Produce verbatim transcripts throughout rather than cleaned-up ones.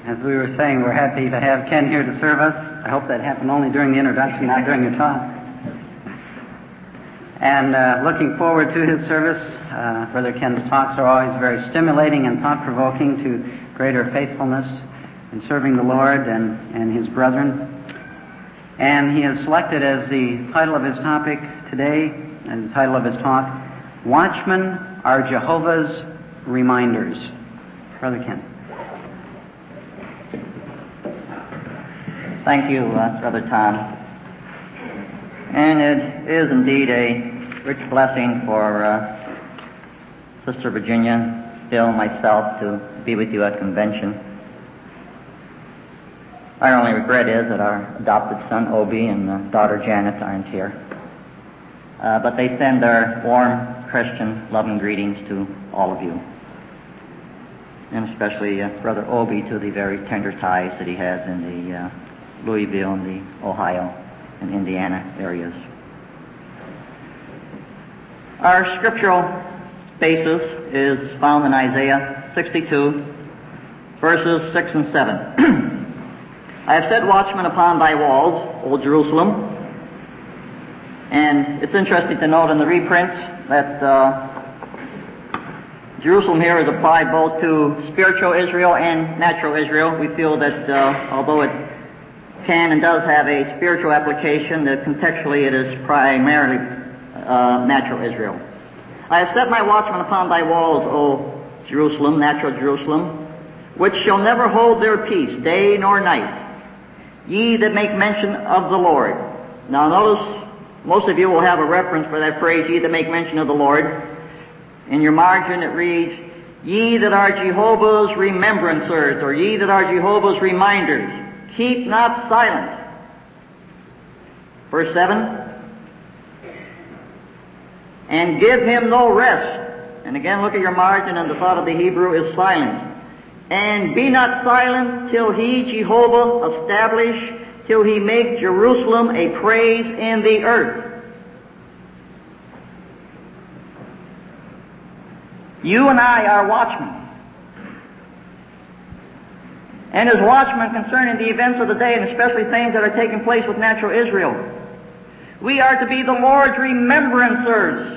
As we were saying, we're happy to have Ken here to serve us. I hope that happened only during the introduction, not during your talk. And uh, looking forward to his service. Uh, Brother Ken's talks are always very stimulating and thought-provoking to greater faithfulness in serving the Lord and, and his brethren. And he has selected as the title of his topic today, and the title of his talk, Watchmen are Jehovah's Reminders. Brother Ken. Thank you, uh, Brother Tom. And it is indeed a rich blessing for uh, Sister Virginia, Bill, myself to be with you at convention. Our only regret is that our adopted son, Obie, and uh, daughter, Janet, aren't here. Uh, but they send their warm, Christian, loving greetings to all of you. And especially uh, Brother Obie to the very tender ties that he has in the uh, Louisville and the Ohio and Indiana areas. Our scriptural basis is found in Isaiah sixty-two, verses six and seven. I have set watchmen upon thy walls, O Jerusalem. And it's interesting to note in the reprints that uh, Jerusalem here is applied both to spiritual Israel and natural Israel. We feel that uh, although it can and does have a spiritual application, that contextually it is primarily uh, natural Israel. I have set my watchmen upon thy walls, O Jerusalem, natural Jerusalem, which shall never hold their peace, day nor night, ye that make mention of the Lord. Now notice, most of you will have a reference for that phrase, ye that make mention of the Lord. In your margin it reads, ye that are Jehovah's remembrancers, or ye that are Jehovah's reminders. Keep not silent. Verse seven, and give him no rest. And again, look at your margin, and the thought of the Hebrew is silence. And be not silent till he, Jehovah, establish, till he make Jerusalem a praise in the earth. You and I are watchmen. And as watchmen concerning the events of the day, and especially things that are taking place with natural Israel, we are to be the Lord's remembrancers.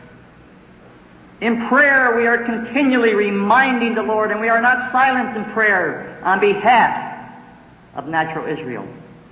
In prayer, we are continually reminding the Lord, and we are not silent in prayer on behalf of natural Israel.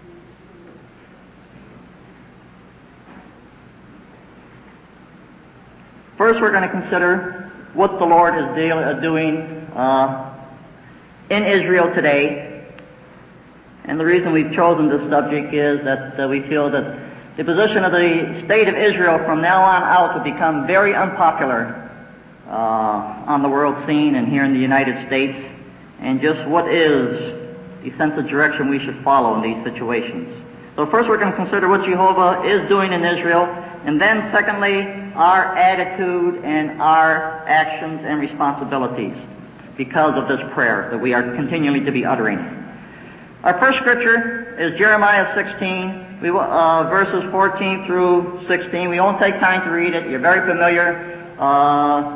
First, we're going to consider what the Lord is deal- doing uh, in Israel today. And the reason we've chosen this subject is that uh, we feel that the position of the state of Israel from now on out will become very unpopular uh, on the world scene and here in the United States, and just what is the sense of direction we should follow in these situations. So first we're going to consider what Jehovah is doing in Israel, and then secondly, our attitude and our actions and responsibilities because of this prayer that we are continually to be uttering. Our first scripture is Jeremiah sixteen, we, uh, verses fourteen through sixteen. We won't take time to read it. You're very familiar. Uh,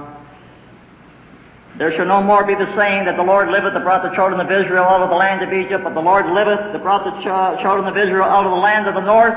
there shall no more be the saying that the Lord liveth that brought the children of Israel out of the land of Egypt, but the Lord liveth that brought the ch- children of Israel out of the land of the north,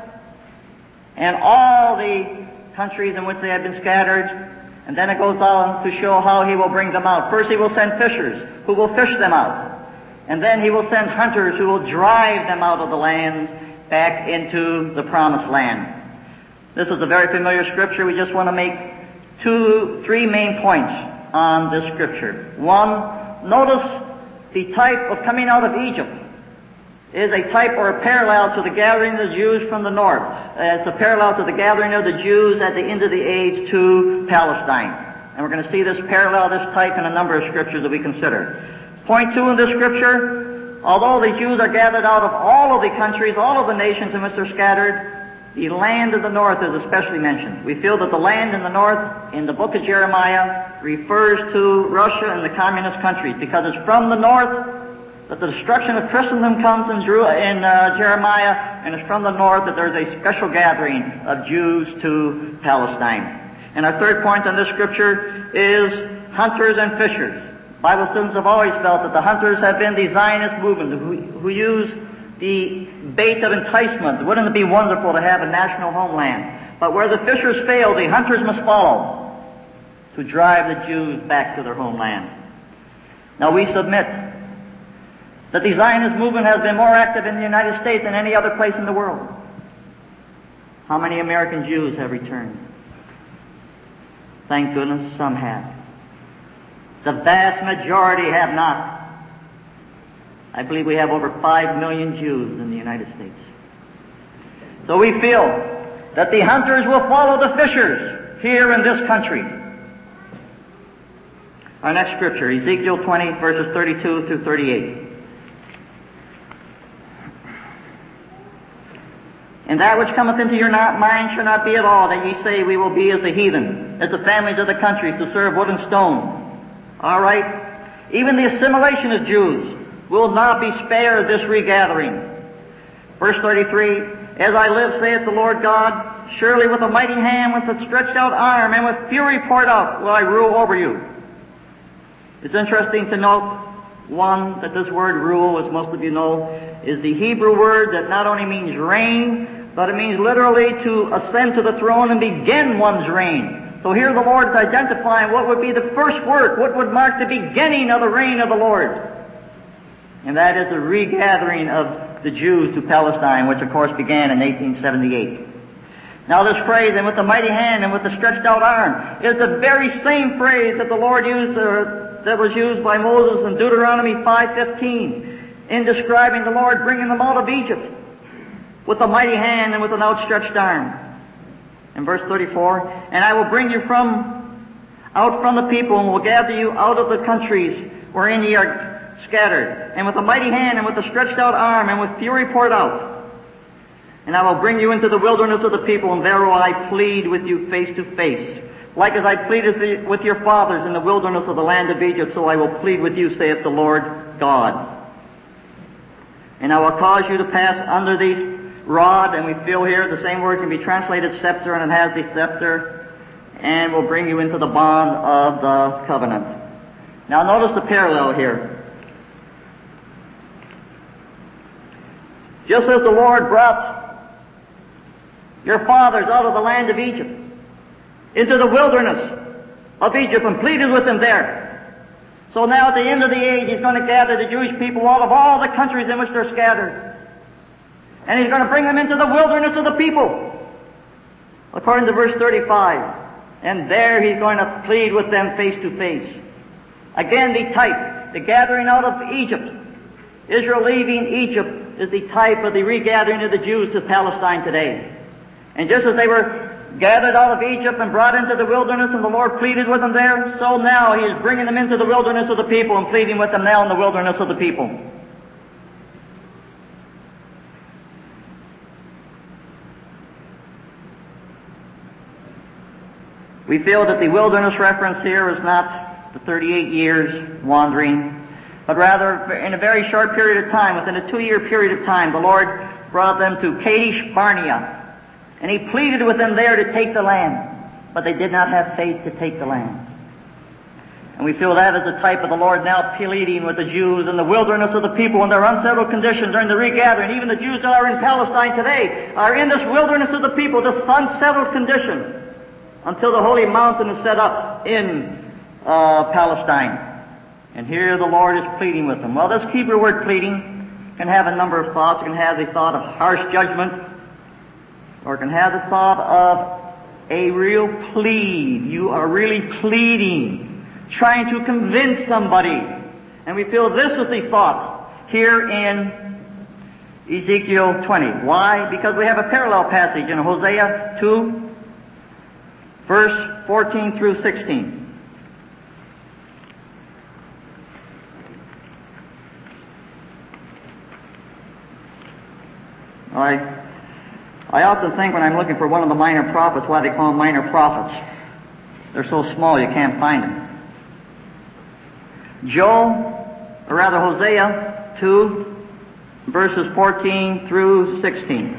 and all the countries in which they have been scattered. And then it goes on to show how he will bring them out. First he will send fishers who will fish them out. And then he will send hunters who will drive them out of the land back into the promised land. This is a very familiar scripture. We just want to make two, three main points on this scripture. One, notice the type of coming out of Egypt is a type or a parallel to the gathering of the Jews from the north. Uh, it's a parallel to the gathering of the Jews at the end of the age to Palestine. And we're going to see this parallel, this type, in a number of scriptures that we consider. Point two in this scripture, although the Jews are gathered out of all of the countries, all of the nations in which they're scattered, the land of the north is especially mentioned. We feel that the land in the north in the book of Jeremiah refers to Russia and the communist countries, because it's from the north that the destruction of Christendom comes in, Jeru- in uh, Jeremiah, and it's from the north that there's a special gathering of Jews to Palestine. And our third point on this scripture is hunters and fishers. Bible students have always felt that the hunters have been the Zionist movement who, who use the bait of enticement. Wouldn't it be wonderful to have a national homeland? But where the fishers fail, the hunters must follow to drive the Jews back to their homeland. Now we submit that the Zionist movement has been more active in the United States than any other place in the world. How many American Jews have returned? Thank goodness some have. The vast majority have not. I believe we have over five million Jews in the United States. So we feel that the hunters will follow the fishers here in this country. Our next scripture, Ezekiel twenty, verses thirty-two through thirty-eight. And that which cometh into your mind shall not be at all, that ye say, we will be as the heathen, as the families of the countries, to serve wood and stone. All right? Even the assimilation of Jews will not be spared this regathering. Verse thirty-three, As I live, saith the Lord God, surely with a mighty hand, with a stretched out arm, and with fury poured out, will I rule over you. It's interesting to note, one, that this word rule, as most of you know, is the Hebrew word that not only means reign, but it means literally to ascend to the throne and begin one's reign. So here the Lord is identifying what would be the first work, what would mark the beginning of the reign of the Lord. And that is the regathering of the Jews to Palestine, which of course began in eighteen seventy-eight. Now this phrase, and with the mighty hand and with the stretched out arm, is the very same phrase that the Lord used, or that was used by Moses in Deuteronomy five fifteen, in describing the Lord bringing them out of Egypt with a mighty hand and with an outstretched arm. In verse thirty-four, And I will bring you from out from the people, and will gather you out of the countries wherein ye are scattered, and with a mighty hand, and with a stretched out arm, and with fury poured out. And I will bring you into the wilderness of the people, and there will I plead with you face to face. Like as I pleaded with your fathers in the wilderness of the land of Egypt, so I will plead with you, saith the Lord God. And I will cause you to pass under the rod, and we feel here the same word can be translated scepter, and it has the scepter, and will bring you into the bond of the covenant. Now notice the parallel here. Just as the Lord brought your fathers out of the land of Egypt into the wilderness of Egypt and pleaded with them there, so now at the end of the age He's going to gather the Jewish people out of all the countries in which they're scattered, and He's going to bring them into the wilderness of the people, according to verse thirty-five. And there He's going to plead with them face to face. Again, the type, the gathering out of Egypt, Israel leaving Egypt, is the type of the regathering of the Jews to Palestine today. And just as they were gathered out of Egypt and brought into the wilderness, and the Lord pleaded with them there, so now He is bringing them into the wilderness of the people and pleading with them now in the wilderness of the people. We feel that the wilderness reference here is not the thirty-eight years wandering, but rather in a very short period of time, within a two-year period of time, the Lord brought them to Kadesh Barnea, and He pleaded with them there to take the land, but they did not have faith to take the land. And we feel that as a type of the Lord now pleading with the Jews in the wilderness of the people in their unsettled condition during the regathering. Even the Jews that are in Palestine today are in this wilderness of the people, this unsettled condition, until the holy mountain is set up in uh, Palestine. And here the Lord is pleading with them. Well, this Hebrew word pleading can have a number of thoughts. It can have the thought of harsh judgment, or it can have the thought of a real plead. You are really pleading, trying to convince somebody. And we feel this is the thought here in Ezekiel twenty. Why? Because we have a parallel passage in Hosea two, verse fourteen through sixteen. I, I often think when I'm looking for one of the minor prophets why they call them minor prophets. They're so small you can't find them. Joel, or rather Hosea two, verses fourteen through sixteen.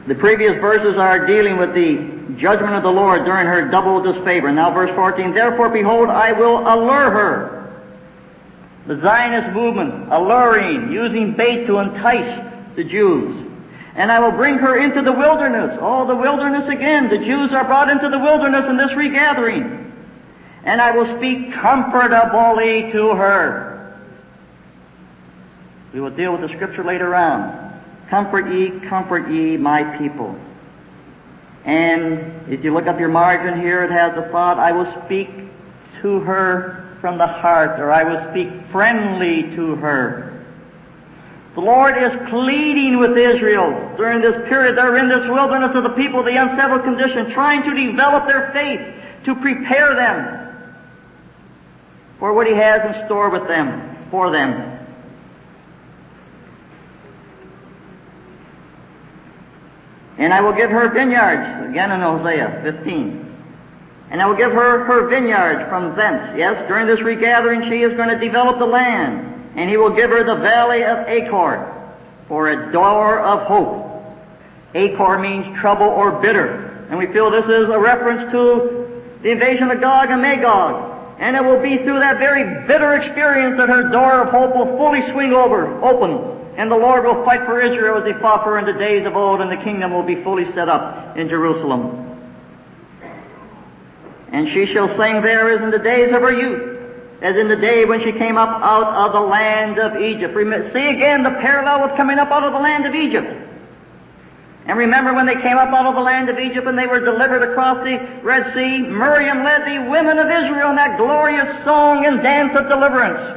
The previous verses are dealing with the judgment of the Lord during her double disfavor. Now verse fourteen, therefore behold, I will allure her. The Zionist movement, alluring, using bait to entice the Jews. And I will bring her into the wilderness. Oh, the wilderness again. The Jews are brought into the wilderness in this regathering. And I will speak comfortably to her. We will deal with the scripture later on. Comfort ye, comfort ye, my people. And if you look up your margin here, it has the thought, I will speak to her from the heart, or I will speak friendly to her. The Lord is pleading with Israel during this period. They're in this wilderness of the people, the unsettled condition, trying to develop their faith, to prepare them for what He has in store with them, for them. And I will give her vineyards, again in Hosea fifteen. And I will give her her vineyards from thence. Yes, during this regathering she is going to develop the land. And He will give her the valley of Achor for a door of hope. Achor means trouble or bitter. And we feel this is a reference to the invasion of Gog and Magog. And it will be through that very bitter experience that her door of hope will fully swing over, open. And the Lord will fight for Israel as He fought for her in the days of old, and the kingdom will be fully set up in Jerusalem. And she shall sing there as in the days of her youth, as in the day when she came up out of the land of Egypt. See again the parallel with coming up out of the land of Egypt. And remember when they came up out of the land of Egypt and they were delivered across the Red Sea, Miriam led the women of Israel in that glorious song and dance of deliverance.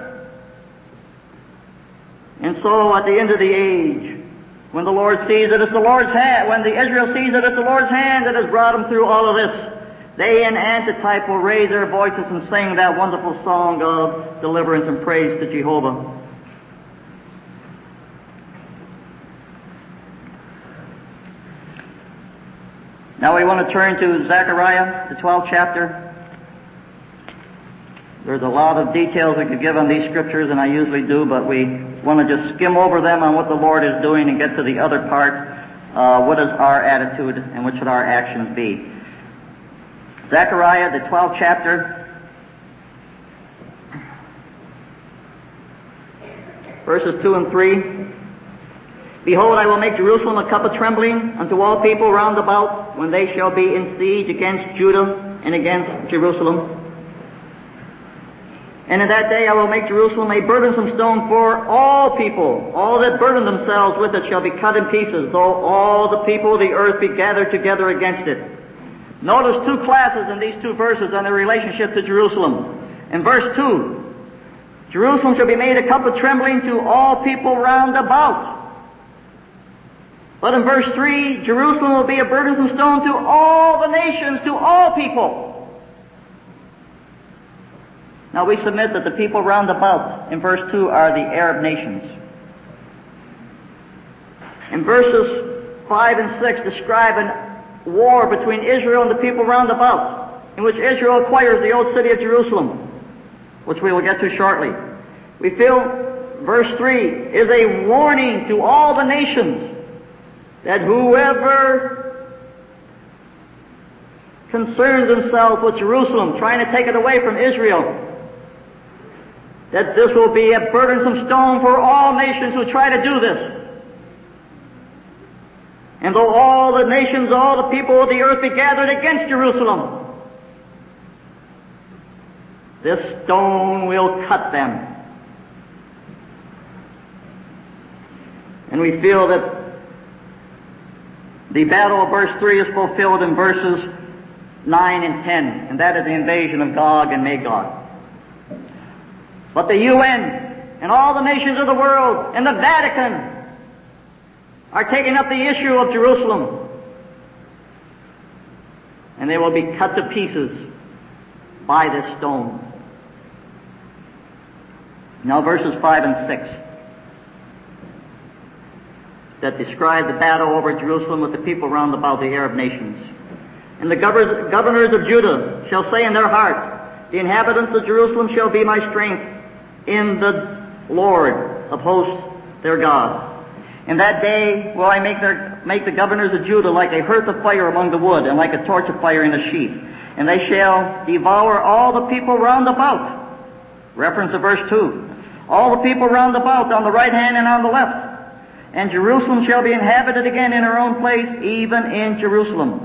And so at the end of the age, when the Lord sees that it's the Lord's hand, when the Israel sees that it's the Lord's hand that has brought them through all of this, they in antitype will raise their voices and sing that wonderful song of deliverance and praise to Jehovah. Now we want to turn to Zechariah, the twelfth chapter. There's a lot of details we could give on these scriptures, and I usually do, but we want to just skim over them on what the Lord is doing and get to the other part. Uh, what is our attitude and what should our actions be? Zechariah, the twelfth chapter, verses two and three. Behold, I will make Jerusalem a cup of trembling unto all people round about, when they shall be in siege against Judah and against Jerusalem. And in that day I will make Jerusalem a burdensome stone for all people. All that burden themselves with it shall be cut in pieces, though all the people of the earth be gathered together against it. Notice two classes in these two verses on their relationship to Jerusalem. In verse two, Jerusalem shall be made a cup of trembling to all people round about. But in verse three, Jerusalem will be a burdensome stone to all the nations, to all people. Now we submit that the people round about in verse two are the Arab nations. In verses five and six describe a war between Israel and the people round about, in which Israel acquires the old city of Jerusalem, which we will get to shortly. We feel verse three is a warning to all the nations that whoever concerns themselves with Jerusalem, trying to take it away from Israel, that this will be a burdensome stone for all nations who try to do this. And though all the nations, all the people of the earth be gathered against Jerusalem, this stone will cut them. And we feel that the battle of verse three is fulfilled in verses nine and ten, and that is the invasion of Gog and Magog. But the U N and all the nations of the world and the Vatican are taking up the issue of Jerusalem. And they will be cut to pieces by this stone. Now verses five and six that describe the battle over Jerusalem with the people round about the Arab nations. And the governors of Judah shall say in their heart, the inhabitants of Jerusalem shall be my strength in the Lord of hosts their God. In that day will I make their make the governors of Judah like a hearth of fire among the wood, and like a torch of fire in a sheath. And they shall devour all the people round about. Reference to verse two. All the people round about, on the right hand and on the left. And Jerusalem shall be inhabited again in her own place, even in Jerusalem.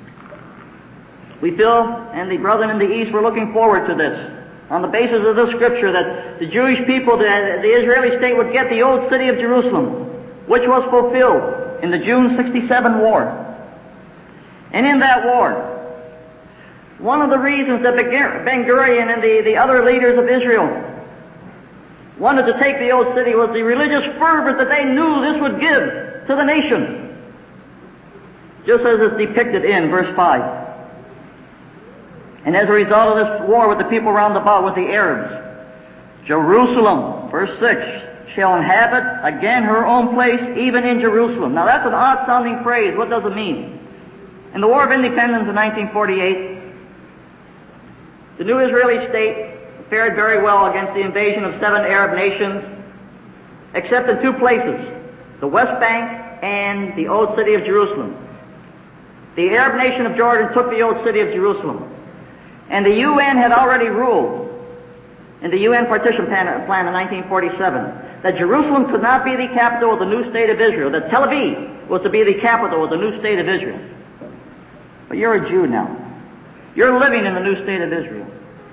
We feel, and the brethren in the East were looking forward to this, on the basis of this scripture, that the Jewish people, the, the Israeli state, would get the old city of Jerusalem, which was fulfilled in the June sixty-seven war. And in that war, one of the reasons that Ben-Gurion and the, the other leaders of Israel wanted to take the old city was the religious fervor that they knew this would give to the nation, just as is depicted in verse five. And as a result of this war with the people round about, with the Arabs, Jerusalem, verse six, shall inhabit again her own place, even in Jerusalem. Now that's an odd-sounding phrase. What does it mean? In the War of Independence in nineteen forty-eight, the new Israeli state fared very well against the invasion of seven Arab nations, except in two places, the West Bank and the old city of Jerusalem. The Arab nation of Jordan took the old city of Jerusalem. And the U N had already ruled in the U N partition plan in nineteen forty-seven that Jerusalem could not be the capital of the new state of Israel, that Tel Aviv was to be the capital of the new state of Israel. But you're a Jew now. You're living in the new state of Israel.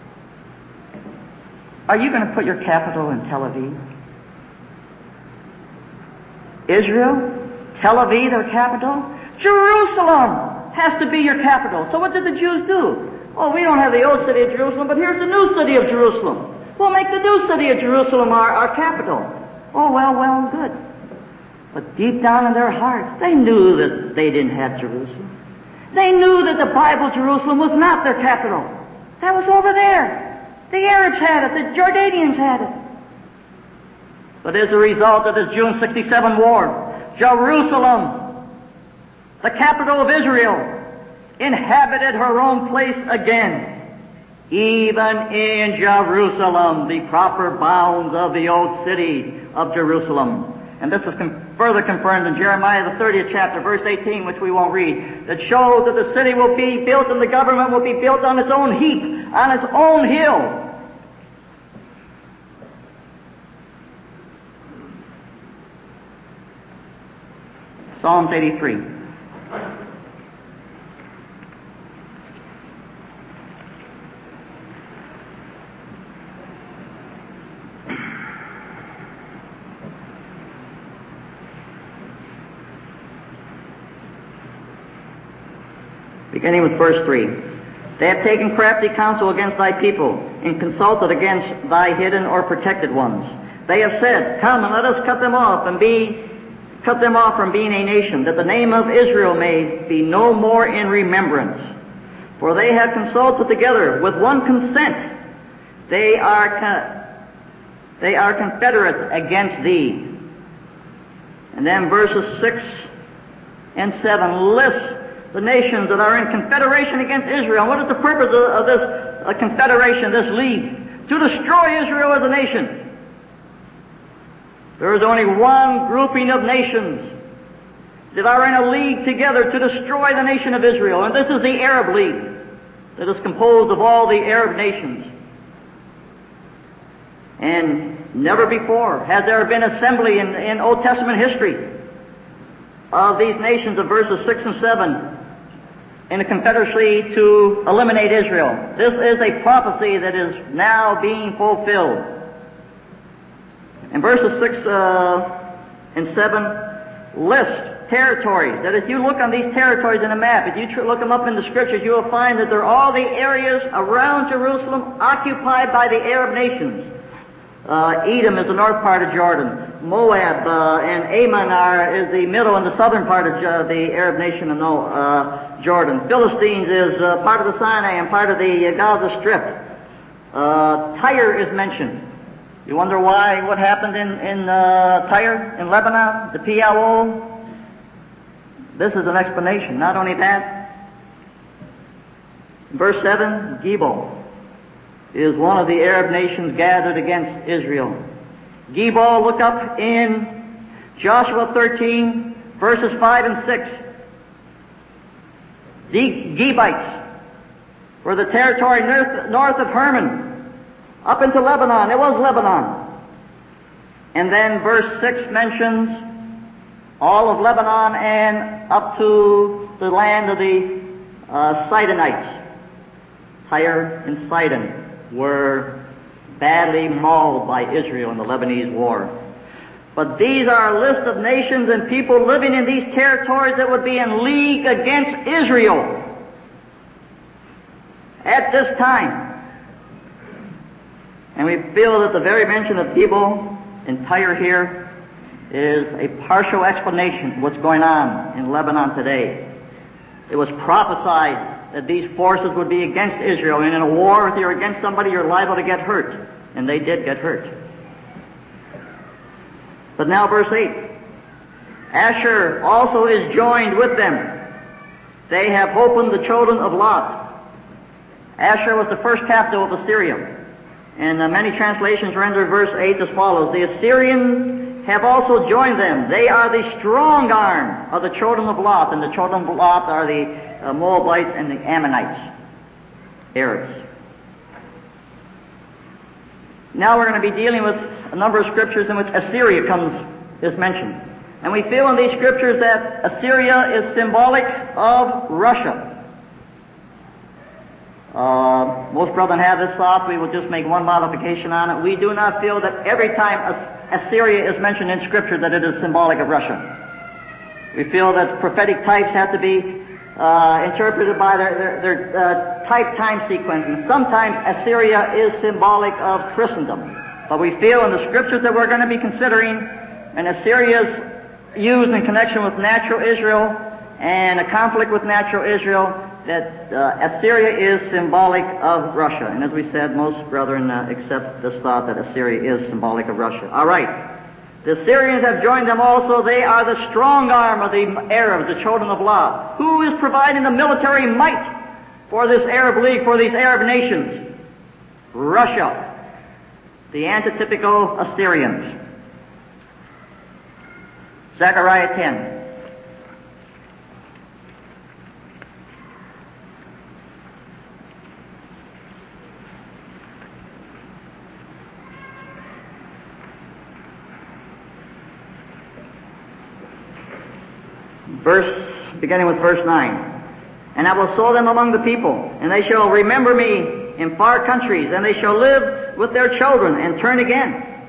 Are you going to put your capital in Tel Aviv? Israel? Tel Aviv, their capital? Jerusalem has to be your capital. So what did the Jews do? Oh, we don't have the old city of Jerusalem, but here's the new city of Jerusalem. We'll make the new city of Jerusalem our, our capital. Oh, well, well, good. But deep down in their hearts, they knew that they didn't have Jerusalem. They knew that the Bible Jerusalem was not their capital. That was over there. The Arabs had it. The Jordanians had it. But as a result of this June sixty-seven war, Jerusalem, the capital of Israel, inhabited her own place again, even in Jerusalem, the proper bounds of the old city of Jerusalem. And this is com- further confirmed in Jeremiah the thirtieth chapter, verse eighteen, which we won't read, that shows that the city will be built and the government will be built on its own heap, on its own hill. Psalms eighty-three. Beginning with verse three. They have taken crafty counsel against thy people, and consulted against thy hidden or protected ones. They have said, come and let us cut them off, and be cut them off from being a nation, that the name of Israel may be no more in remembrance. For they have consulted together with one consent. They are con- they are confederate against thee. And then verses six and seven list the nations that are in confederation against Israel. What is the purpose of, of this uh, confederation, this league? To destroy Israel as a nation. There is only one grouping of nations that are in a league together to destroy the nation of Israel, and this is the Arab League, that is composed of all the Arab nations. And never before has there been assembly in, in Old Testament history of these nations of verses six and seven in a confederacy to eliminate Israel. This is a prophecy that is now being fulfilled. In verses six uh, and seven list territories, that if you look on these territories in a map, if you tr- look them up in the scriptures, you will find that they're all the areas around Jerusalem occupied by the Arab nations. Uh, Edom is the north part of Jordan. Moab uh, and Ammon are, is the middle and the southern part of uh, the Arab nation of uh, Jordan. Philistines is uh, part of the Sinai and part of the uh, Gaza Strip. Uh, Tyre is mentioned. You wonder why, what happened in, in uh, Tyre, in Lebanon, the P L O? This is an explanation. Not only that, verse seven, Gebal is one of the Arab nations gathered against Israel. Gebal, look up in Joshua thirteen, verses five and six. The Gebites were the territory north, north of Hermon, up into Lebanon. It was Lebanon. And then verse six mentions all of Lebanon and up to the land of the uh, Sidonites. Tyre and Sidon were badly mauled by Israel in the Lebanese war. But these are a list of nations and people living in these territories that would be in league against Israel at this time. And we feel that the very mention of people in Tyre here is a partial explanation of what's going on in Lebanon today. It was prophesied that these forces would be against Israel, and in a war, if you're against somebody, you're liable to get hurt. And they did get hurt. But now verse eight. Asher also is joined with them. They have holpen the children of Lot. Asher was the first capital of Assyria. And uh, many translations render verse eight as follows. The Assyrians have also joined them. They are the strong arm of the children of Lot. And the children of Lot are the uh, Moabites and the Ammonites, Arabs. Now we're going to be dealing with a number of scriptures in which Assyria comes, is mentioned. And we feel in these scriptures that Assyria is symbolic of Russia. Uh, most brethren have this thought. We will just make one modification on it. We do not feel that every time Assyria is mentioned in Scripture that it is symbolic of Russia. We feel that prophetic types have to be uh, interpreted by their, their, their uh, type time sequence. And sometimes Assyria is symbolic of Christendom. But we feel in the Scriptures that we're going to be considering, and Assyria is used in connection with natural Israel and a conflict with natural Israel, that uh, Assyria is symbolic of Russia. And as we said, most brethren uh, accept this thought that Assyria is symbolic of Russia. All right. The Assyrians have joined them also. They are the strong arm of the Arabs, the children of Lot. Who is providing the military might for this Arab League, for these Arab nations? Russia, the antitypical Assyrians. Zechariah ten. Verse, beginning with verse nine. And I will sow them among the people, and they shall remember me in far countries, and they shall live with their children and turn again.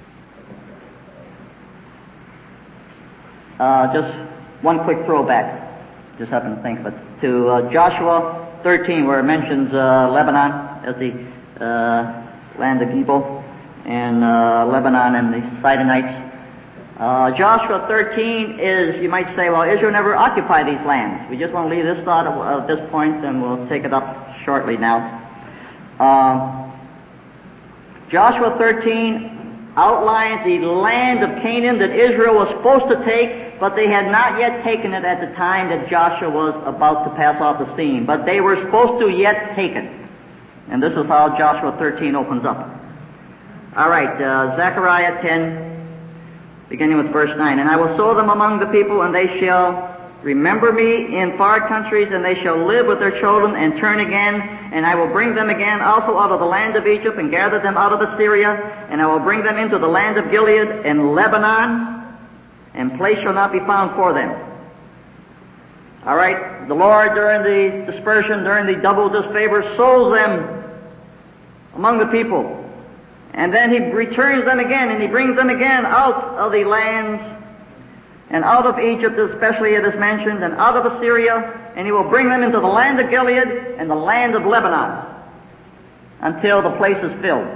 Uh, just one quick throwback, just happened to think, but to uh, Joshua thirteen, where it mentions uh, Lebanon as the uh, land of people, and uh, Lebanon and the Sidonites. Uh, Joshua thirteen is, you might say, well, Israel never occupied these lands. We just want to leave this thought at this point, and we'll take it up shortly now. Uh, Joshua thirteen outlines the land of Canaan that Israel was supposed to take, but they had not yet taken it at the time that Joshua was about to pass off the scene. But they were supposed to yet take it. And this is how Joshua thirteen opens up. All right, uh, Zechariah ten. Beginning with verse nine. And I will sow them among the people, and they shall remember me in far countries, and they shall live with their children and turn again. And I will bring them again also out of the land of Egypt, and gather them out of Assyria. And I will bring them into the land of Gilead and Lebanon, and place shall not be found for them. All right. The Lord, during the dispersion, during the double disfavor, sows them among the people. And then he returns them again, and he brings them again out of the lands, and out of Egypt especially it is mentioned, and out of Assyria, and he will bring them into the land of Gilead and the land of Lebanon, until the place is filled.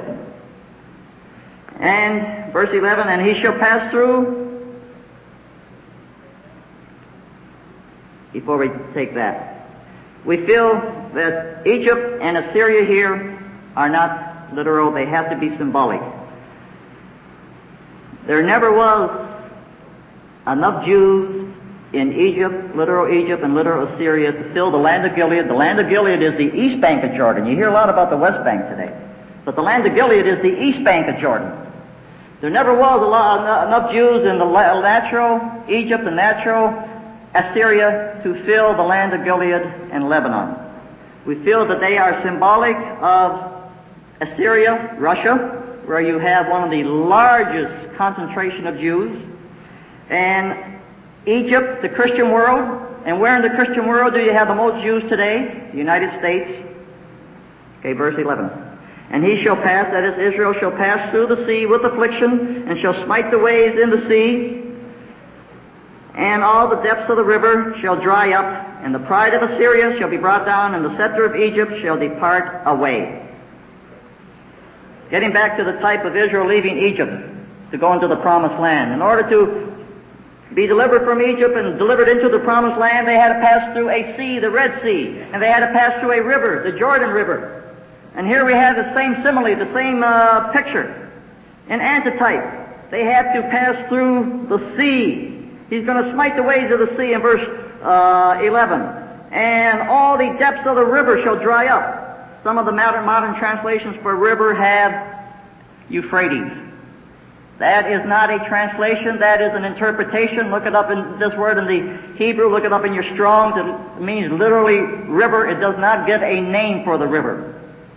And, verse eleven, and he shall pass through, before we take that, we feel that Egypt and Assyria here are not literal, they have to be symbolic. There never was enough Jews in Egypt, literal Egypt and literal Assyria, to fill the land of Gilead. The land of Gilead is the east bank of Jordan. You hear a lot about the west bank today. But the land of Gilead is the east bank of Jordan. There never was a lot, enough Jews in the natural Egypt, the natural Assyria, to fill the land of Gilead and Lebanon. We feel that they are symbolic of Assyria, Russia, where you have one of the largest concentration of Jews, and Egypt, the Christian world. And where in the Christian world do you have the most Jews today? The United States. Okay, verse eleven. And he shall pass, that is, Israel shall pass through the sea with affliction, and shall smite the waves in the sea, and all the depths of the river shall dry up, and the pride of Assyria shall be brought down, and the scepter of Egypt shall depart away. Getting back to the type of Israel leaving Egypt to go into the promised land. In order to be delivered from Egypt and delivered into the promised land, they had to pass through a sea, the Red Sea, and they had to pass through a river, the Jordan River. And here we have the same simile, the same uh, picture. In antitype, they had to pass through the sea. He's going to smite the waves of the sea in verse uh, eleven. And all the depths of the river shall dry up. Some of the modern, modern translations for river have Euphrates. That is not a translation, that is an interpretation. Look it up in this word in the Hebrew, look it up in your Strong's. It means literally river. It does not give a name for the river.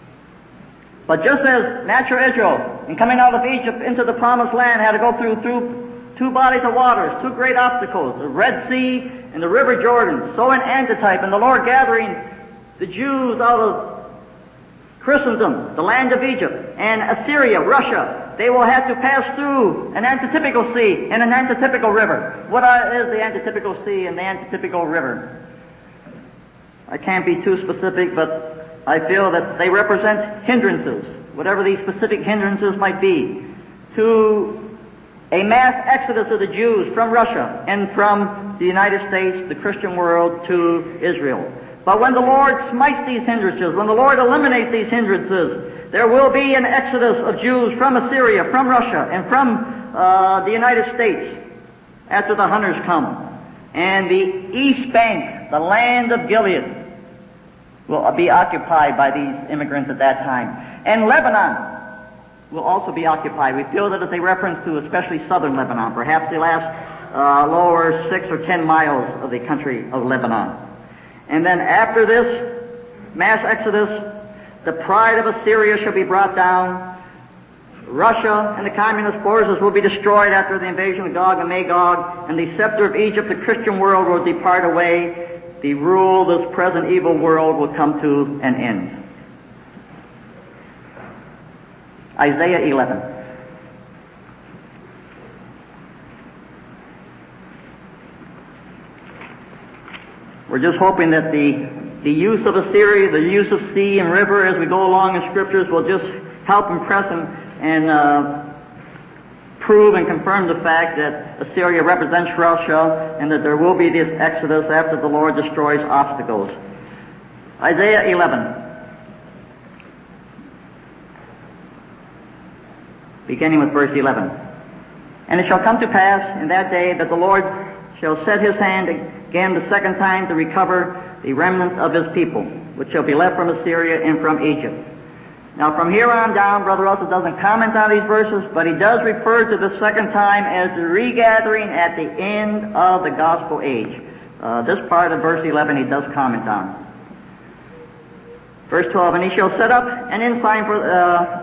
But just as natural Israel, in coming out of Egypt into the promised land, had to go through, through two bodies of waters, two great obstacles, the Red Sea and the River Jordan, so in antitype, and the Lord gathering the Jews out of Christendom, the land of Egypt, and Assyria, Russia, they will have to pass through an antitypical sea and an antitypical river. What is the antitypical sea and the antitypical river? I can't be too specific, but I feel that they represent hindrances, whatever these specific hindrances might be, to a mass exodus of the Jews from Russia and from the United States, the Christian world, to Israel. But when the Lord smites these hindrances, when the Lord eliminates these hindrances, there will be an exodus of Jews from Assyria, from Russia, and from uh, the United States after the hunters come. And the east bank, the land of Gilead, will be occupied by these immigrants at that time. And Lebanon will also be occupied. We feel that it's a reference to especially southern Lebanon, perhaps the last uh, lower six or ten miles of the country of Lebanon. And then after this mass exodus, the pride of Assyria shall be brought down. Russia and the communist forces will be destroyed after the invasion of Gog and Magog, and the scepter of Egypt, the Christian world, will depart away. The rule of this present evil world will come to an end. Isaiah eleven. We're just hoping that the, the use of Assyria, the use of sea and river as we go along in Scriptures will just help impress and, and uh, prove and confirm the fact that Assyria represents Russia and that there will be this exodus after the Lord destroys obstacles. Isaiah eleven. Beginning with verse eleven. And it shall come to pass in that day that the Lord shall set his hand again the second time to recover the remnant of his people, which shall be left from Assyria and from Egypt. Now from here on down, Brother Russell doesn't comment on these verses, but he does refer to the second time as the regathering at the end of the gospel age. Uh, this part of verse eleven he does comment on. Verse twelve, and he shall set up an ensign for, uh,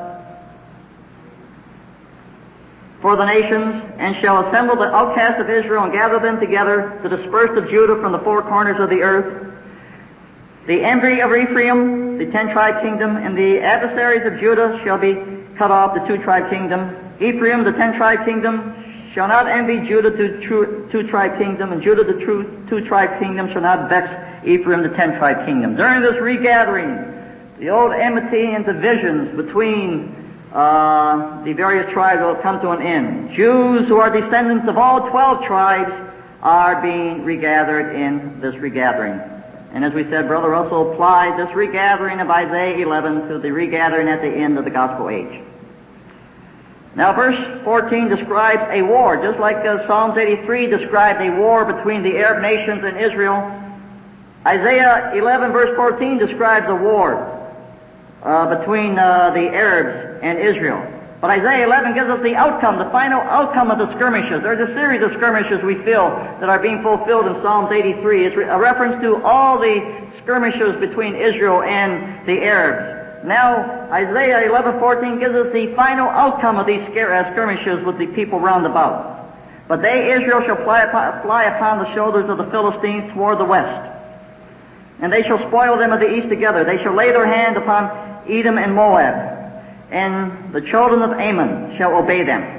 for the nations, and shall assemble the outcasts of Israel and gather them together, the dispersed of Judah from the four corners of the earth. The envy of Ephraim, the ten-tribe kingdom, and the adversaries of Judah shall be cut off, the two-tribe kingdom. Ephraim, the ten-tribe kingdom, shall not envy Judah, the two-tribe kingdom, and Judah, the two-tribe kingdom, shall not vex Ephraim, the ten-tribe kingdom. During this regathering, the old enmity and divisions between uh, the various tribes will come to an end. Jews who are descendants of all twelve tribes are being regathered in this regathering. And as we said, Brother Russell applied this regathering of Isaiah eleven to the regathering at the end of the gospel age. Now verse fourteen describes a war, just like uh, Psalms eighty-three described a war between the Arab nations and Israel. Isaiah eleven verse fourteen describes a war uh, between uh, the Arabs and Israel. But Isaiah eleven gives us the outcome, the final outcome of the skirmishes. There's a series of skirmishes we feel that are being fulfilled in Psalms eighty-three. It's a reference to all the skirmishes between Israel and the Arabs. Now, Isaiah eleven fourteen gives us the final outcome of these skirmishes with the people round about. But they, Israel, shall fly upon, fly upon the shoulders of the Philistines toward the west. And they shall spoil them of the east together. They shall lay their hand upon Edom and Moab. And the children of Ammon shall obey them.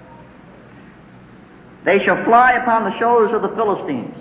They shall fly upon the shoulders of the Philistines.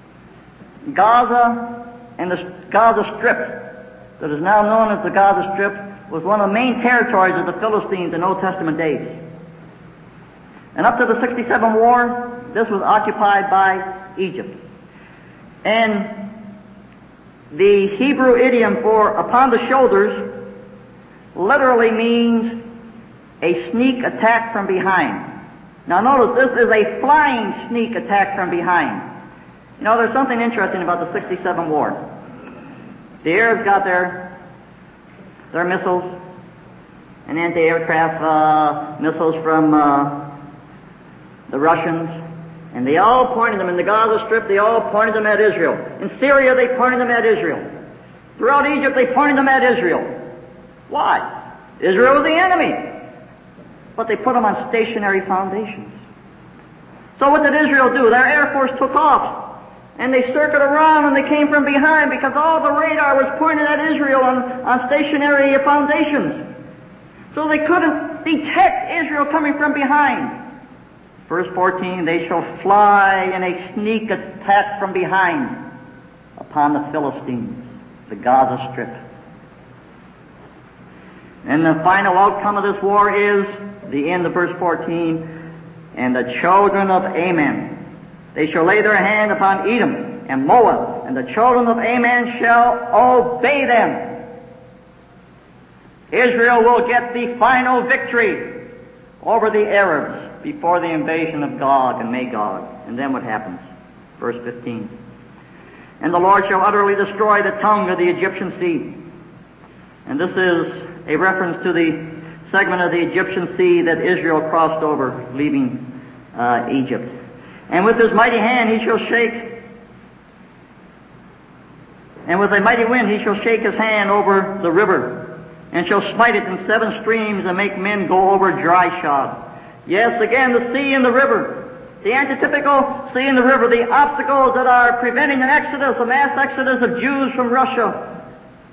Gaza and the Gaza Strip, that is now known as the Gaza Strip, was one of the main territories of the Philistines in Old Testament days. And up to the sixty-seven war, this was occupied by Egypt. And the Hebrew idiom for upon the shoulders literally means a sneak attack from behind. Now notice, this is a flying sneak attack from behind. You know, there's something interesting about the sixty-seven war. The Arabs got their, their missiles and anti-aircraft uh, missiles from uh, the Russians, and they all pointed them in the Gaza Strip, they all pointed them at Israel. In Syria, they pointed them at Israel. Throughout Egypt, they pointed them at Israel. Why? Israel was the enemy. But they put them on stationary foundations. So what did Israel do? Their Air Force took off, and they circled around, and they came from behind, because all the radar was pointed at Israel on, on stationary foundations. So they couldn't detect Israel coming from behind. Verse fourteen, they shall fly in a sneak attack from behind upon the Philistines, the Gaza Strip. And the final outcome of this war is the end of verse fourteen, and the children of Ammon, they shall lay their hand upon Edom and Moab, and the children of Ammon shall obey them. Israel will get the final victory over the Arabs before the invasion of Gog and Magog. And then what happens? Verse fifteen. And the Lord shall utterly destroy the tongue of the Egyptian sea. And this is a reference to the segment of the Egyptian sea that Israel crossed over, leaving uh, Egypt. And with his mighty hand he shall shake, and with a mighty wind he shall shake his hand over the river, and shall smite it in seven streams, and make men go over dry shod. Yes, again, the sea and the river. The antitypical sea and the river, the obstacles that are preventing an exodus, a mass exodus of Jews from Russia.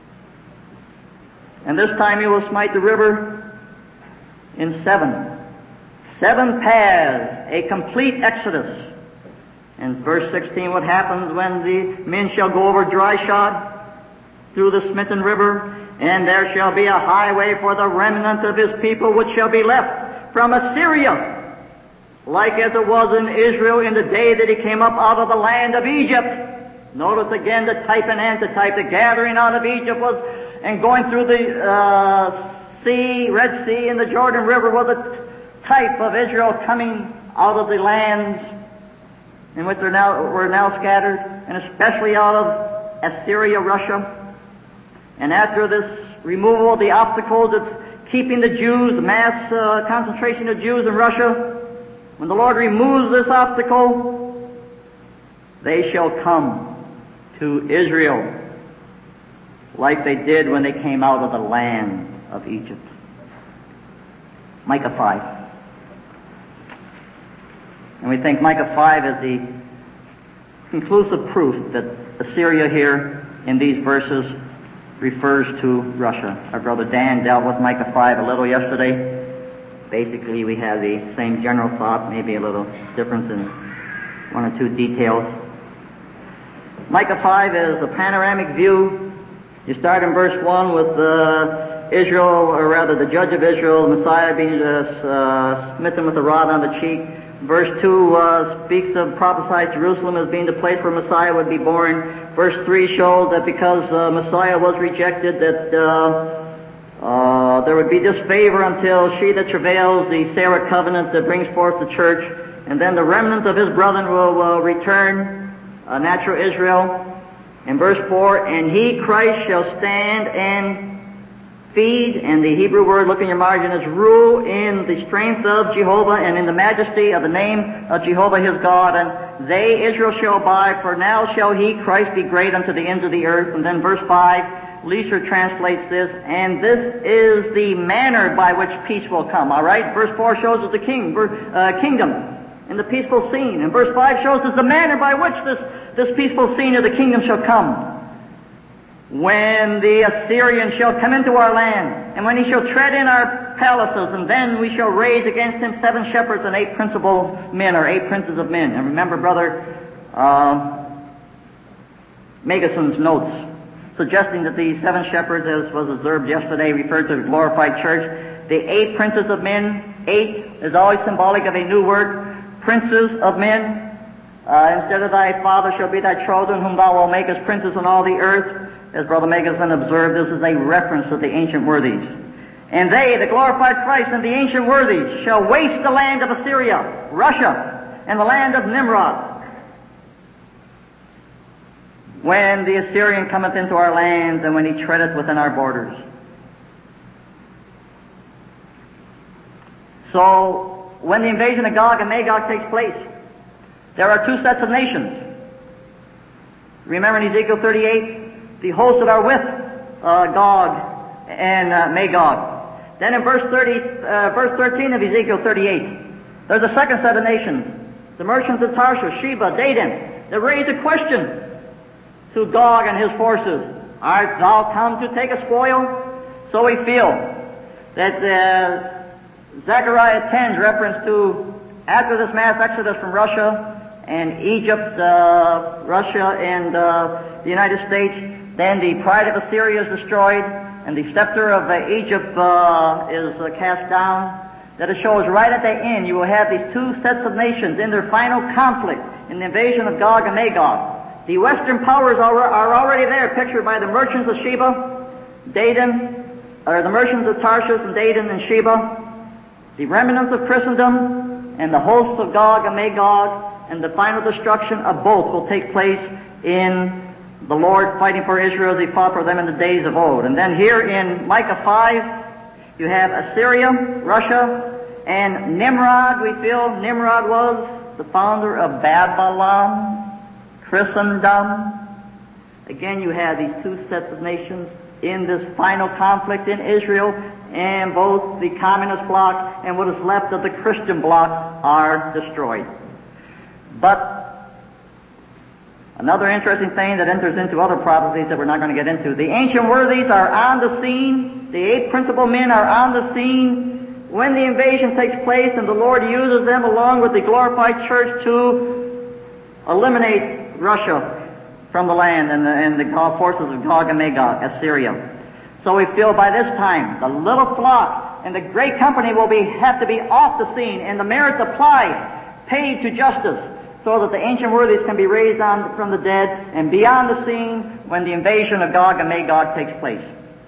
And this time he will smite the river in seven. Seven paths, a complete exodus. And verse sixteen, what happens when the men shall go over dry shod through the smitten river? And there shall be a highway for the remnant of his people which shall be left from Assyria, like as it was in Israel in the day that he came up out of the land of Egypt. Notice again the type and antitype. The gathering out of Egypt was, and going through the uh, sea, Red Sea, and the Jordan River was a type of Israel coming out of the lands in which they're now, were now scattered, and especially out of Assyria, Russia. And after this removal of the obstacles that's keeping the Jews, the mass uh, concentration of Jews in Russia, when the Lord removes this obstacle, they shall come to Israel like they did when they came out of the land of Egypt. Micah five. And we think Micah five is the conclusive proof that Assyria here in these verses refers to Russia. Our brother Dan dealt with Micah five a little yesterday. Basically, we have the same general thought, maybe a little difference in one or two details. Micah five is a panoramic view. You start in verse one with uh, Israel, or rather the judge of Israel, the Messiah, being uh, uh, smitten with a rod on the cheek. Verse two uh, speaks of, prophesies Jerusalem as being the place where Messiah would be born. Verse three shows that because uh, Messiah was rejected, that uh, uh, there would be disfavor until she that travails, the Sarah covenant that brings forth the church, and then the remnant of his brethren will uh, return, uh, natural Israel. In verse four, and he, Christ, shall stand and feed, and the Hebrew word, look in your margin, is rule in the strength of Jehovah and in the majesty of the name of Jehovah his God. And they, Israel, shall abide, for now shall he, Christ, be great unto the ends of the earth. And then verse five, Leisure translates this, and this is the manner by which peace will come. All right? Verse four shows us the king, uh, kingdom in the peaceful scene. And verse five shows us the manner by which this, this peaceful scene of the kingdom shall come. When the Assyrian shall come into our land, and when he shall tread in our palaces, and then we shall raise against him seven shepherds and eight principal men, or eight princes of men. And remember, Brother uh, Magason's notes, suggesting that the seven shepherds, as was observed yesterday, referred to the glorified church. The eight princes of men, eight is always symbolic of a new word. Princes of men, uh, instead of thy father shall be thy children, whom thou wilt make as princes on all the earth. As Brother Magason observed, this is a reference to the ancient worthies. And they, the glorified Christ and the ancient worthies, shall waste the land of Assyria, Russia, and the land of Nimrod. When the Assyrian cometh into our lands, and when he treadeth within our borders. So, when the invasion of Gog and Magog takes place, there are two sets of nations. Remember in Ezekiel thirty-eight, the hosts that are with uh, Gog and uh, Magog. Then in verse thirty, uh, verse thirteen of Ezekiel thirty-eight, there's a second set of nations, the merchants of Tarshish, Sheba, Dedan, that raise a question to Gog and his forces. Art thou come to take a spoil? So we feel that uh, Zechariah ten's reference to after this mass exodus from Russia and Egypt, uh, Russia and uh, the United States, then the pride of Assyria is destroyed, and the scepter of uh, Egypt uh, is uh, cast down. That it shows right at the end you will have these two sets of nations in their final conflict in the invasion of Gog and Magog. The Western powers are, are already there, pictured by the merchants of Sheba, Dedan, or the merchants of Tarshish and Dedan and Sheba, the remnants of Christendom, and the hosts of Gog and Magog, and the final destruction of both will take place in the Lord fighting for Israel as he fought for them in the days of old. And then here in Micah five, you have Assyria, Russia, and Nimrod. We feel Nimrod was the founder of Babylon, Christendom. Again, you have these two sets of nations in this final conflict in Israel, and both the communist bloc and what is left of the Christian bloc are destroyed. But another interesting thing that enters into other prophecies that we're not going to get into. The ancient worthies are on the scene. The eight principal men are on the scene when the invasion takes place, and the Lord uses them along with the glorified church to eliminate Russia from the land and the, and the forces of Gog and Magog, Assyria. So we feel by this time the little flock and the great company will be have to be off the scene, and the merits applied, paid to justice, so that the ancient worthies can be raised on from the dead and be on the scene when the invasion of Gog and Magog takes place.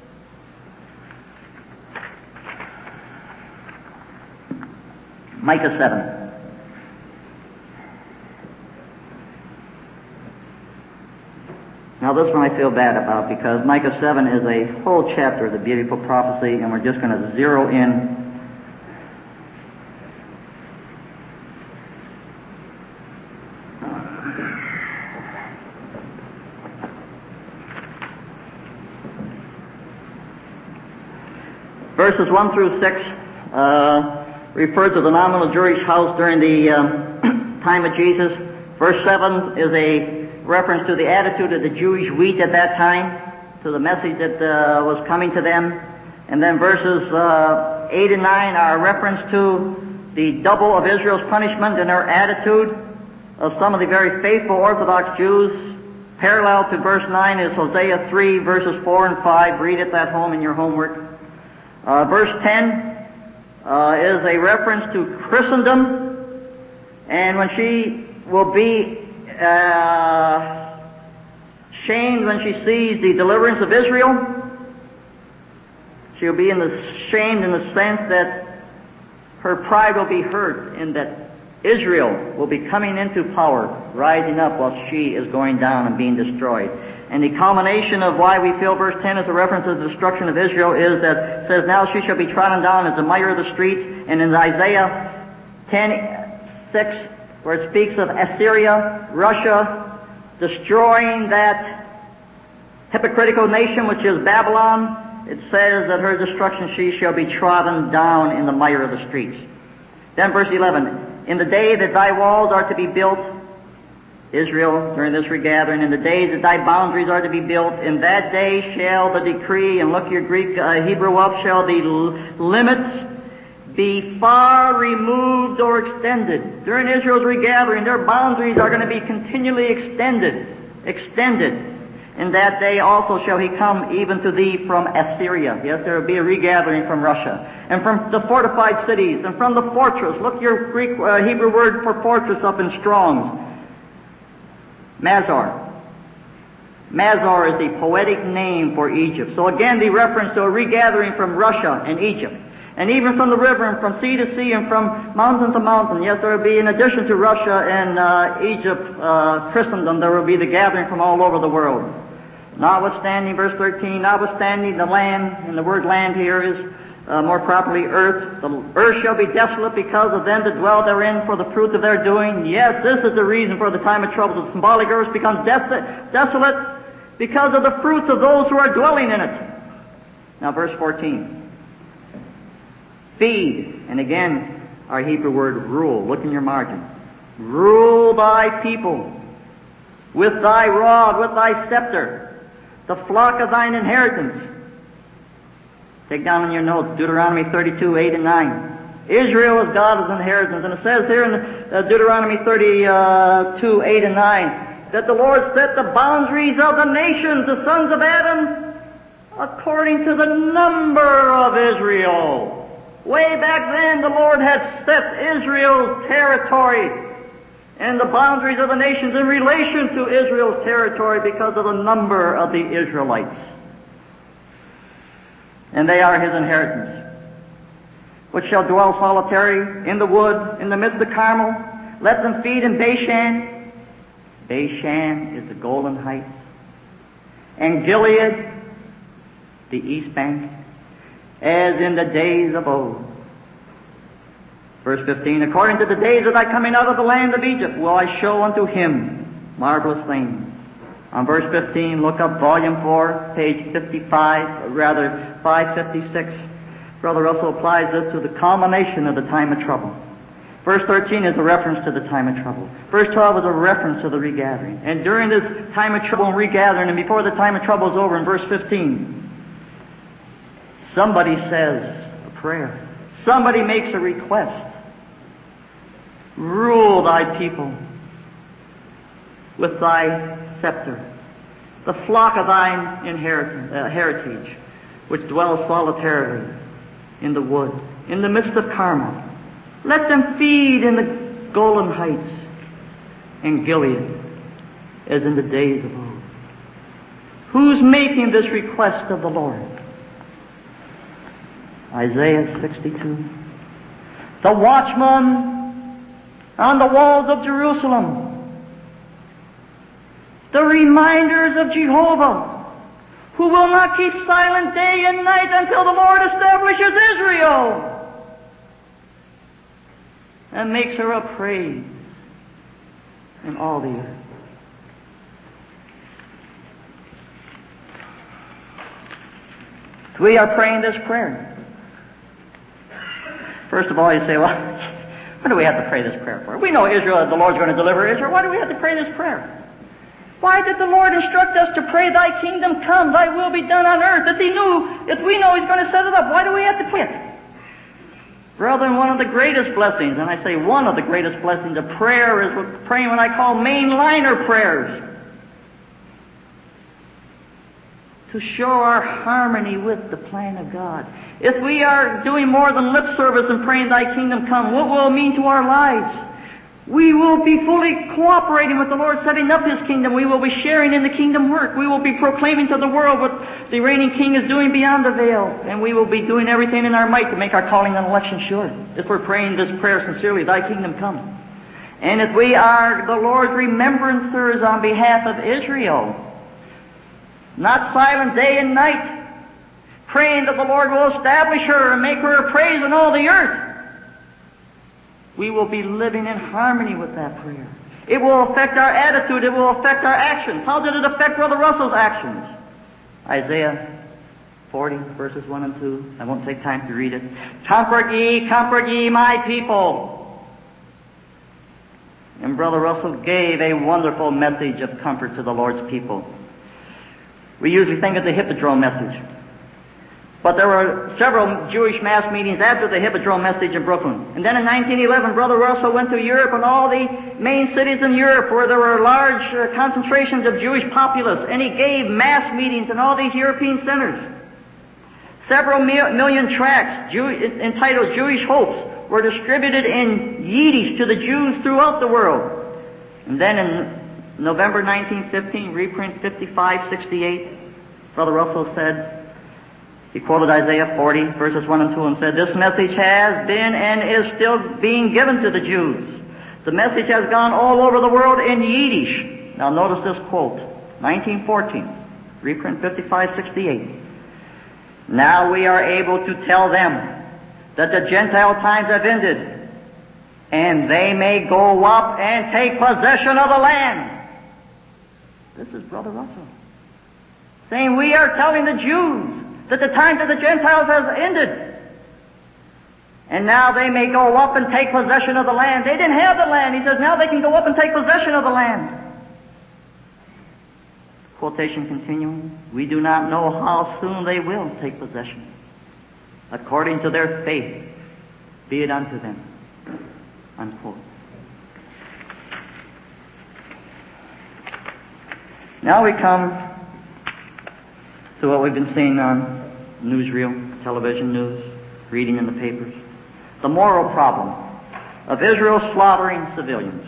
Micah seven. Now this one I feel bad about, because Micah seven is a whole chapter of the beautiful prophecy, and we're just going to zero in verses one through six uh, refer to the nominal Jewish house during the um, time of Jesus. Verse seven is a reference to the attitude of the Jewish wheat at that time, to the message that uh, was coming to them. And then verses uh, eight and nine are a reference to the double of Israel's punishment and their attitude of some of the very faithful Orthodox Jews. Parallel to verse nine is Hosea three, verses four and five. Read it at home in your homework. Uh, verse ten uh, is a reference to Christendom, and when she will be uh, shamed when she sees the deliverance of Israel, she'll be in the shamed in the sense that her pride will be hurt, in that Israel will be coming into power, rising up while she is going down and being destroyed. And the culmination of why we feel verse ten is a reference to the destruction of Israel is that it says, now she shall be trodden down as the mire of the streets. And in Isaiah ten six, where it speaks of Assyria, Russia, destroying that hypocritical nation which is Babylon, it says that her destruction she shall be trodden down in the mire of the streets. Then verse eleven, in the day that thy walls are to be built, Israel, during this regathering, in the days that thy boundaries are to be built, in that day shall the decree, and look your Greek, uh, Hebrew up, shall the l- limits be far removed or extended. During Israel's regathering, their boundaries are going to be continually extended, extended. In that day also shall he come even to thee from Assyria. Yes, there will be a regathering from Russia, and from the fortified cities, and from the fortress. Look your Greek, uh, Hebrew word for fortress up in Strong's. Mazar. Mazar is the poetic name for Egypt. So again, the reference to a regathering from Russia and Egypt. And even from the river and from sea to sea and from mountain to mountain. Yes, there will be, in addition to Russia and uh, Egypt, uh, Christendom, there will be the gathering from all over the world. Notwithstanding, verse thirteen, notwithstanding the land, and the word land here is uh, more properly earth. The earth shall be desolate because of them that dwell therein, for the fruit of their doing. Yes, this is the reason for the time of trouble. The symbolic earth becomes des- desolate because of the fruits of those who are dwelling in it. Now verse fourteen. Feed, and again, our Hebrew word rule. Look in your margin. Rule thy people with thy rod, with thy scepter, the flock of thine inheritance. Take down in your notes, Deuteronomy thirty-two, eight and nine. Israel is God's inheritance. And it says here in uh, Deuteronomy thirty-two, eight and nine, that the Lord set the boundaries of the nations, the sons of Adam, according to the number of Israel. Way back then, the Lord had set Israel's territory and the boundaries of the nations in relation to Israel's territory because of the number of the Israelites. And they are his inheritance, which shall dwell solitary in the wood, in the midst of Carmel. Let them feed in Bashan. Bashan is the Golden Heights. And Gilead, the east bank, as in the days of old. Verse fifteen, according to the days of thy coming out of the land of Egypt, will I show unto him marvelous things. On verse fifteen, look up volume four, page fifty-five, or rather five fifty-six. Brother Russell applies this to the culmination of the time of trouble. Verse thirteen is a reference to the time of trouble. Verse twelve is a reference to the regathering. And during this time of trouble and regathering, and before the time of trouble is over, in verse fifteen, somebody says a prayer. Somebody makes a request. Rule thy people with thy scepter, the flock of thine inheritance, uh, heritage, which dwells solitarily in the wood, in the midst of Carmel. Let them feed in the Golden Heights and Gilead, as in the days of old. Who's making this request of the Lord? Isaiah sixty-two. The watchman on the walls of Jerusalem. The reminders of Jehovah, who will not keep silent day and night until the Lord establishes Israel and makes her a praise in all the earth. We are praying this prayer. First of all, you say, well, what do we have to pray this prayer for? We know Israel, the Lord's going to deliver Israel. Why do we have to pray this prayer? Why did the Lord instruct us to pray, thy kingdom come, thy will be done on earth? If he knew, if we know he's going to set it up, why do we have to pray it? Brethren, one of the greatest blessings, and I say one of the greatest blessings of prayer, is praying what I call mainliner prayers. To show our harmony with the plan of God. If we are doing more than lip service and praying thy kingdom come, what will it mean to our lives? We will be fully cooperating with the Lord setting up his kingdom. We will be sharing in the kingdom work. We will be proclaiming to the world what the reigning king is doing beyond the veil. And we will be doing everything in our might to make our calling and election sure. If we're praying this prayer sincerely, thy kingdom come. And if we are the Lord's remembrancers on behalf of Israel, not silent day and night, praying that the Lord will establish her and make her a praise in all the earth. We will be living in harmony with that prayer. It will affect our attitude. It will affect our actions. How did it affect Brother Russell's actions? Isaiah forty, verses one and two. I won't take time to read it. Comfort ye, comfort ye, my people. And Brother Russell gave a wonderful message of comfort to the Lord's people. We usually think of the Hippodrome message. But there were several Jewish mass meetings after the Hippodrome message in Brooklyn. And then in nineteen eleven, Brother Russell went to Europe and all the main cities in Europe where there were large uh, concentrations of Jewish populace. And he gave mass meetings in all these European centers. Several mil- million tracts Jew- entitled Jewish Hopes were distributed in Yiddish to the Jews throughout the world. And then in November nineteen fifteen, reprint fifty-five sixty-eight, Brother Russell said, he quoted Isaiah forty, verses one and two, and said, this message has been and is still being given to the Jews. The message has gone all over the world in Yiddish. Now notice this quote, nineteen fourteen, reprint fifty-five sixty-eight. Now we are able to tell them that the Gentile times have ended, and they may go up and take possession of the land. This is Brother Russell saying we are telling the Jews that the times of the Gentiles has ended. And now they may go up and take possession of the land. They didn't have the land. He says now they can go up and take possession of the land. Quotation continuing. We do not know how soon they will take possession. According to their faith, be it unto them. Unquote. Now we come to what we've been seeing on newsreel, television news, reading in the papers. The moral problem of Israel slaughtering civilians.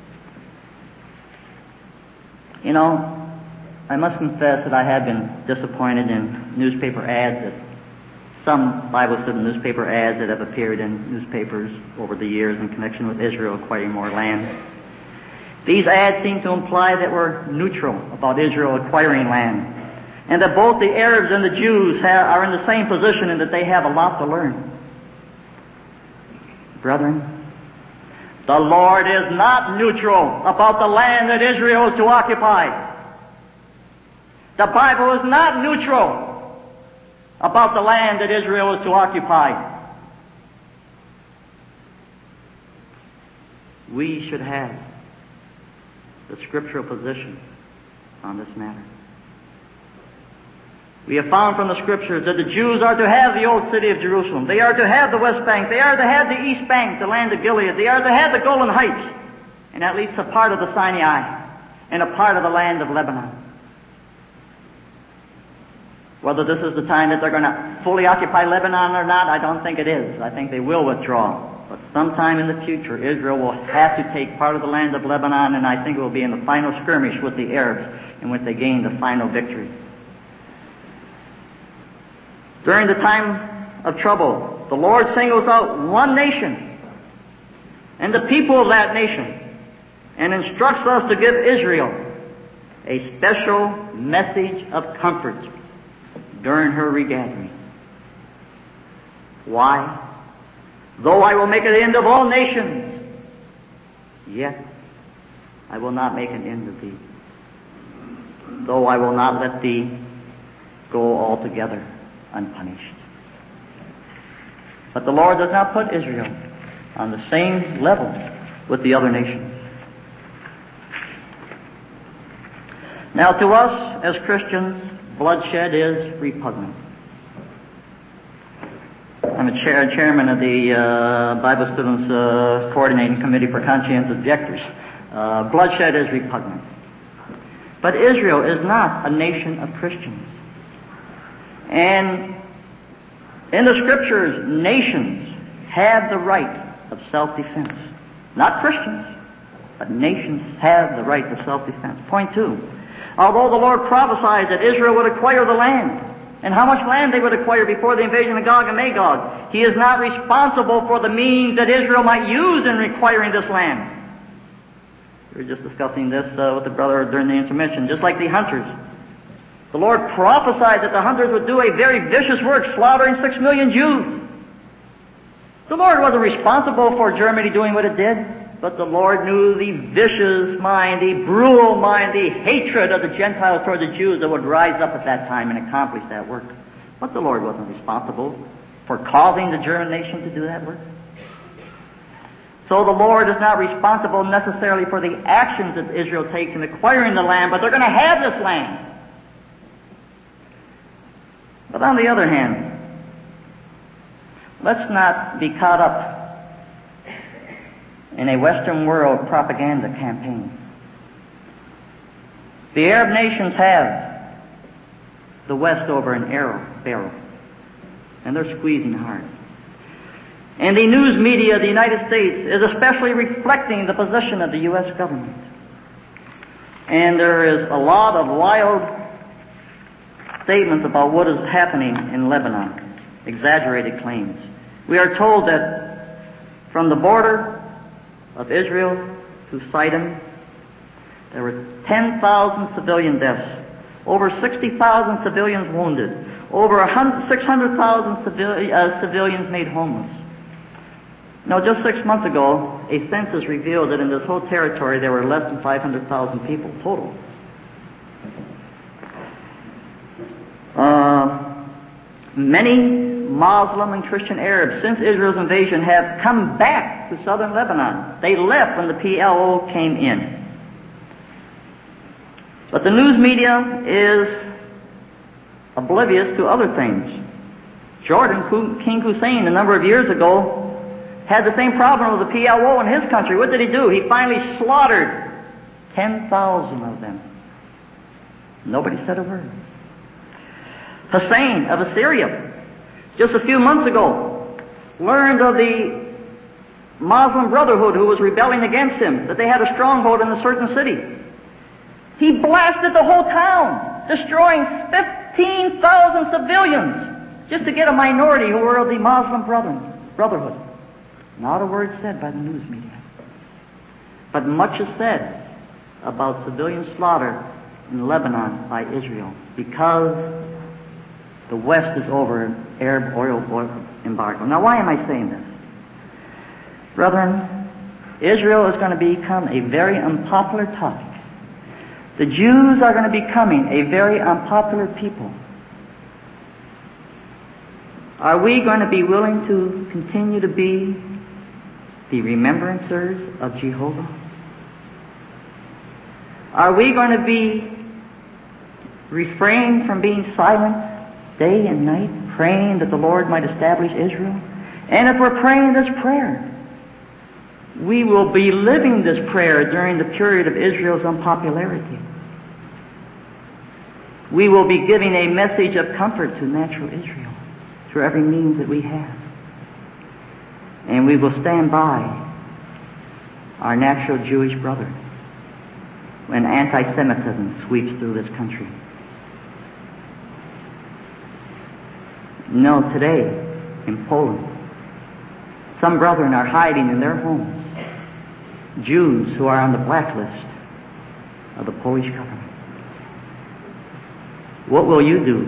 You know, I must confess that I have been disappointed in newspaper ads, that some Bible student newspaper ads that have appeared in newspapers over the years in connection with Israel acquiring more land. These ads seem to imply that we're neutral about Israel acquiring land, and that both the Arabs and the Jews have, are in the same position and that they have a lot to learn. Brethren, the Lord is not neutral about the land that Israel is to occupy. The Bible is not neutral about the land that Israel is to occupy. We should have the scriptural position on this matter. We have found from the Scriptures that the Jews are to have the old city of Jerusalem. They are to have the West Bank. They are to have the East Bank, the land of Gilead. They are to have the Golan Heights, and at least a part of the Sinai, and a part of the land of Lebanon. Whether this is the time that they're going to fully occupy Lebanon or not, I don't think it is. I think they will withdraw. But sometime in the future, Israel will have to take part of the land of Lebanon, and I think it will be in the final skirmish with the Arabs, in which they gain the final victory. During the time of trouble, the Lord singles out one nation and the people of that nation and instructs us to give Israel a special message of comfort during her regathering. Why? Though I will make an end of all nations, yet I will not make an end of thee. Though I will not let thee go altogether unpunished. But the Lord does not put Israel on the same level with the other nations. Now to us as Christians, bloodshed is repugnant. I'm a chair, chairman of the uh, Bible Students uh, Coordinating Committee for Conscientious Objectors. Uh, bloodshed is repugnant. But Israel is not a nation of Christians. And in the Scriptures, nations have the right of self-defense. Not Christians, but nations have the right to self-defense. Point two. Although the Lord prophesied that Israel would acquire the land, and how much land they would acquire before the invasion of Gog and Magog, He is not responsible for the means that Israel might use in acquiring this land. We were just discussing this uh, with the brother during the intermission. Just like the hunters The Lord prophesied that the hunters would do a very vicious work, slaughtering six million Jews. The Lord wasn't responsible for Germany doing what it did, but the Lord knew the vicious mind, the brutal mind, the hatred of the Gentiles toward the Jews that would rise up at that time and accomplish that work. But the Lord wasn't responsible for causing the German nation to do that work. So the Lord is not responsible necessarily for the actions that Israel takes in acquiring the land, but they're going to have this land. But on the other hand, let's not be caught up in a Western world propaganda campaign. The Arab nations have the West over an arrow barrel, and they're squeezing hard. And the news media of the United States is especially reflecting the position of the U S government. And there is a lot of wild statements about what is happening in Lebanon, exaggerated claims. We are told that from the border of Israel to Sidon, there were ten thousand civilian deaths, over sixty thousand civilians wounded, over six hundred thousand civili- uh, civilians made homeless. Now, just six months ago, a census revealed that in this whole territory there were less than five hundred thousand people total. Uh, many Muslim and Christian Arabs, since Israel's invasion, have come back to southern Lebanon. They left when the P L O came in. But the news media is oblivious to other things. Jordan, King Hussein, a number of years ago, had the same problem with the P L O in his country. What did he do? He finally slaughtered ten thousand of them. Nobody said a word. Hussein of Assyria, just a few months ago, learned of the Muslim Brotherhood who was rebelling against him, that they had a stronghold in a certain city. He blasted the whole town, destroying fifteen thousand civilians, just to get a minority who were of the Muslim Brotherhood. Not a word said by the news media. But much is said about civilian slaughter in Lebanon by Israel because the West is over an Arab oil embargo. Now, why am I saying this? Brethren, Israel is going to become a very unpopular topic. The Jews are going to be becoming a very unpopular people. Are we going to be willing to continue to be the remembrancers of Jehovah? Are we going to be refrain from being silent day and night, praying that the Lord might establish Israel? And if we're praying this prayer, we will be living this prayer during the period of Israel's unpopularity. We will be giving a message of comfort to natural Israel through every means that we have. And we will stand by our natural Jewish brother when anti-Semitism sweeps through this country. No, today, in Poland, some brethren are hiding in their homes, Jews who are on the blacklist of the Polish government. What will you do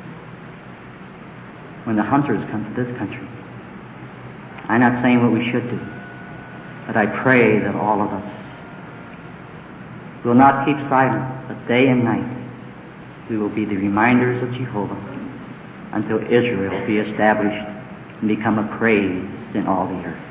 when the hunters come to this country? I'm not saying what we should do, but I pray that all of us will not keep silent, but day and night we will be the reminders of Jehovah until Israel be established and become a praise in all the earth.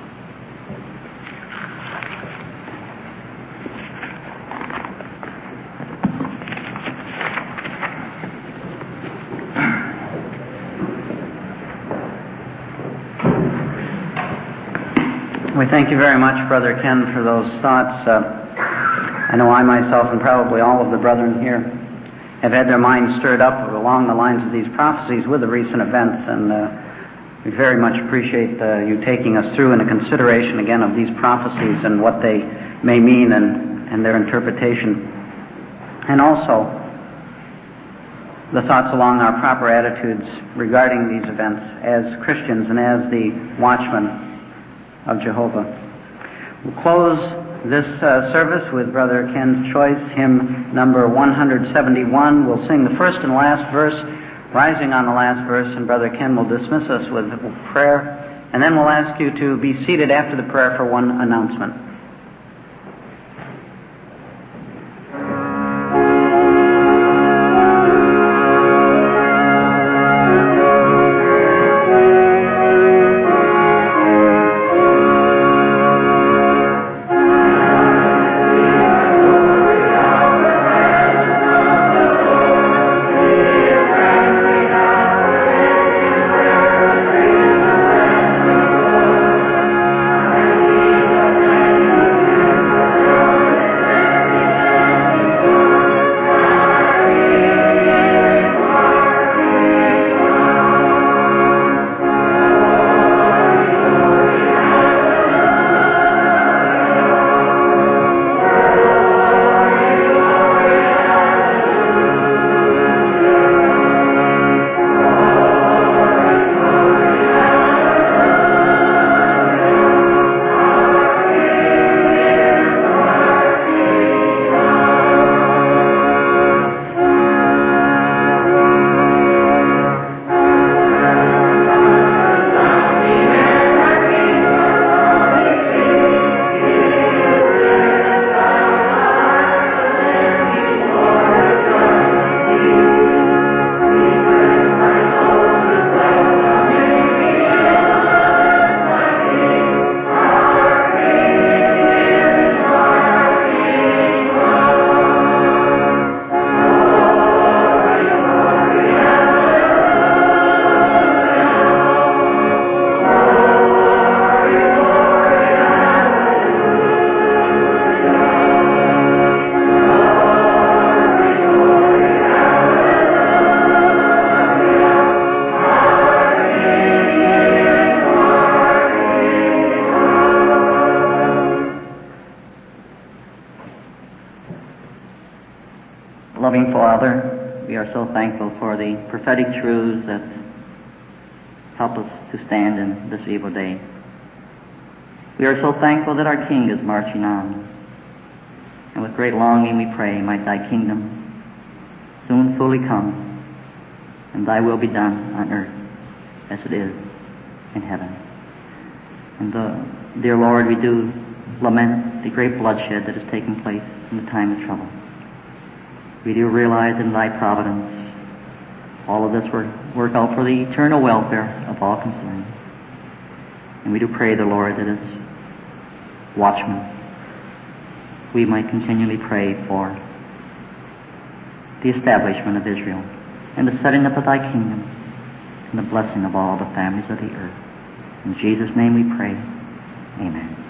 We thank you very much, Brother Ken, for those thoughts. Uh, I know I myself and probably all of the brethren here have had their minds stirred up along the lines of these prophecies with the recent events, and uh, we very much appreciate uh, you taking us through in a consideration again of these prophecies and what they may mean and, and their interpretation. And also the thoughts along our proper attitudes regarding these events as Christians and as the watchmen of Jehovah. We'll close this uh, service with Brother Ken's Choice, hymn number one seventy-one. We'll sing the first and last verse, rising on the last verse, and Brother Ken will dismiss us with prayer, and then we'll ask you to be seated after the prayer for one announcement. Loving Father, we are so thankful for the prophetic truths that help us to stand in this evil day. We are so thankful that our King is marching on. And with great longing we pray, might thy kingdom soon fully come, and thy will be done on earth as it is in heaven. And uh, dear Lord, we do lament the great bloodshed that has taken place in the time of trouble. We do realize in thy providence all of this will work out for the eternal welfare of all concerned. And we do pray the Lord that as watchmen we might continually pray for the establishment of Israel and the setting up of thy kingdom and the blessing of all the families of the earth. In Jesus' name we pray. Amen.